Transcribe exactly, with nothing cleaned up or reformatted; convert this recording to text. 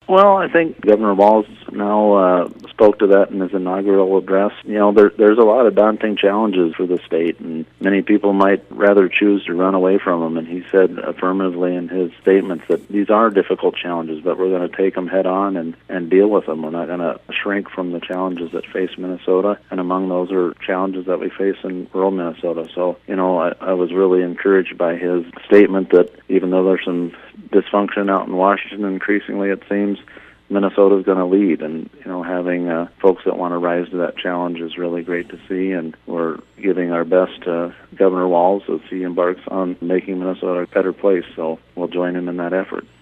Well, I think Governor Walz now uh, spoke to that in his inaugural address. You know, there, there's a lot of daunting challenges for the state, and many people might rather choose to run away from them. And he said affirmatively in his statements that these are difficult challenges, but we're going to take them head on and, and deal with them. We're not going to shrink from the challenges that face Minnesota, and among those are challenges that we face in rural Minnesota. So, you know, I, I was really encouraged by his statement that even though there's some dysfunction out in Washington, increasingly it seems Minnesota's going to lead, and you know, having uh, folks that want to rise to that challenge is really great to see, and we're giving our best to Governor Walz as he embarks on making Minnesota a better place, so we'll join him in that effort.